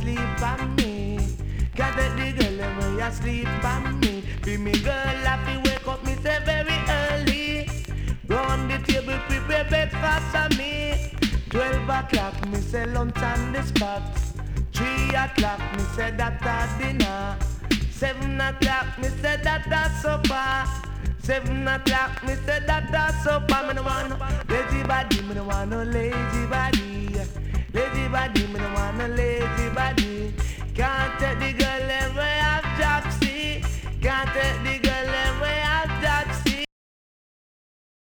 sleep on me. Can't take the girl them way you sleep on me. Be me girl happy wake up me say very early. Round the table prepare breakfast for me. 12 o'clock me say lunch on the spot. 3 o'clock me say that a dinner. 7 o'clock me say that a supper. 7 o'clock me say that a supper. Me no want no lazy body, me no want no lazy body. Lazy body, me no want no lazy body. Can't take the girl them way have Jopsy. Can't take the